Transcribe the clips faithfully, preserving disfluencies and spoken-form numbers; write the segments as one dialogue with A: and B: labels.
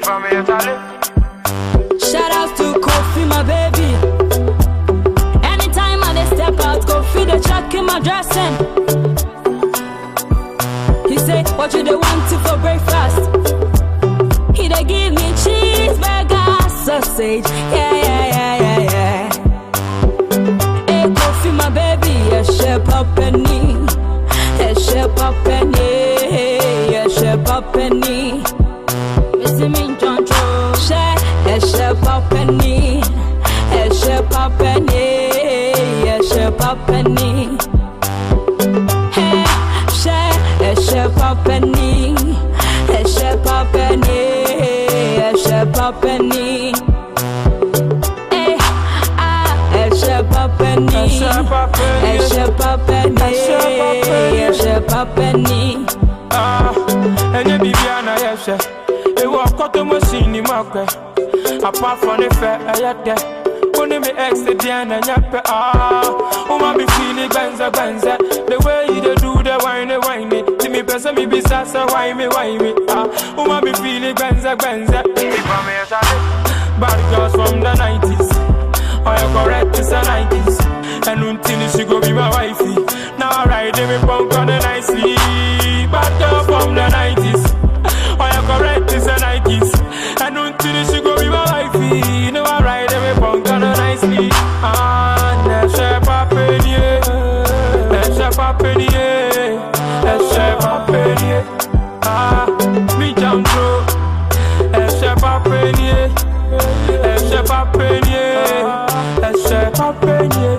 A: Shout out to Kofi, my baby. Anytime I dey step out, Kofi dey check in my dressing. He say, what you dey want to for breakfast? He dey give me cheeseburger, sausage, yeah, yeah, yeah, yeah, yeah. Hey, Kofi, my baby, yeah, shape up penny, yeah, shape up penny, yeah, shape up penny. Missy me John Joe, share, yeah, shape up penny, yeah, shape up penny, yeah, shape up penny. Hey, share, yeah, shape up penny, yeah, shape up penny, yeah, shape up penny. Hey, ah, yeah, shape up penny, yeah, shape up penny, yeah, shape up penny.
B: Ah, and you be Biana, yes, you walk out the machine, you mark it. Apart from the fair, I had that. Only me ex the Diana, yappa. Ah, oh, my be feeling benza, benza. The way you do the wine, wine it. To me, person, me be sassa, why me, why me. Ah, oh, my be feeling benza, benza. Bad girls from the nineties. Oh, you correct, it's the nineties. And until she go be my wifey. Now I ride me punk on the nicely. Bad girl from the nineties. Oh, you correct, it's the nineties. And until she go be my wifey. Now I ride me punk on the nicely. Ah, ne sais pas payer. Ne sais pas payer. Ne sais pas payer. Ah, mi jam trop. Ne sais pas payer. Ne sais pas payer. Ne sais pas payer.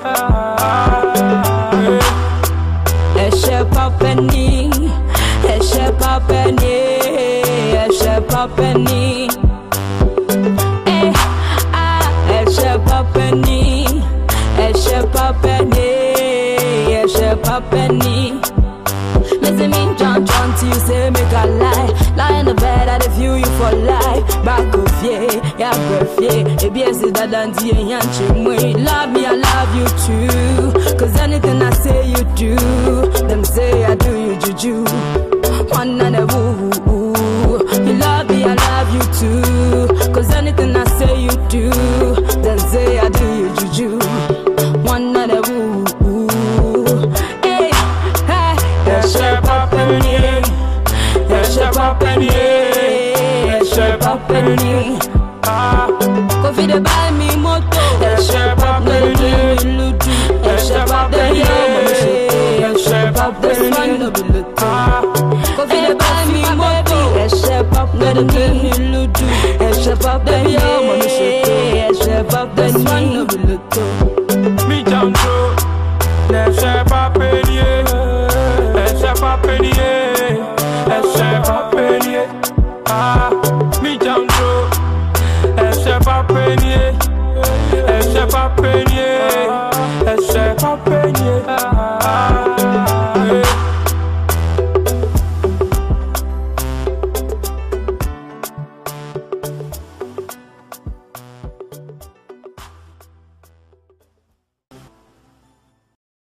A: Shape up penny, shape up penny, shape up penny. Eh, ah, shape up penny, shape up penny, shape up penny. Listen me, John, John, till you say make a lie. Lie in the bed, I view you for life. Back of yeah, yeah, breath, yeah. A B S is that dance, yeah, yeah, love me, I love you too. Cause anything I say you do, them say I do you juju. One and a woo, woo, woo. You love me, I love you too. Cause anything I say you do, them say I do you juju. One and a woo, woo, woo. Hey, hey, yeah, shape up penny, yeah, shape up penny, yeah, shape up penny. Kofi de buy me moto, yeah, shape up penny, yeah, shape up penny, yeah, shape up this one no be lutu. Kofi de buy me moto, yeah, shape up penny, yeah, shape up penny, yeah, shape up this one no be lutu.
B: Mi jam trop, yeah, shape up penny, yeah, shape up penny, yeah, shape up penny. Ah, mi jam trop. Shape up penny, shape up penny, shape up penny.